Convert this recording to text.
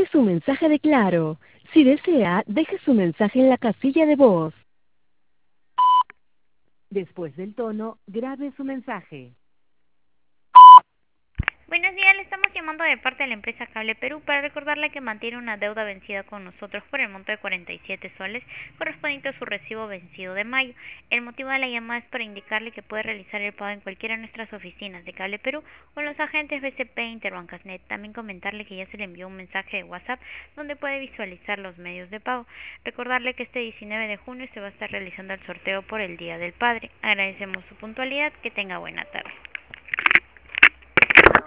su mensaje de Claro. Si desea, deje su mensaje en la casilla de voz. Después del tono, grabe su mensaje. Buenos días, le estamos llamando de parte de la empresa Cable Perú para recordarle que mantiene una deuda vencida con nosotros por el monto de 47 soles correspondiente a su recibo vencido de mayo. El motivo de la llamada es para indicarle que puede realizar el pago en cualquiera de nuestras oficinas de Cable Perú o en los agentes BCP e Interbancasnet. También comentarle que ya se le envió un mensaje de WhatsApp donde puede visualizar los medios de pago. Recordarle que este 19 de junio se va a estar realizando el sorteo por el Día del Padre. Agradecemos su puntualidad, que tenga buena tarde.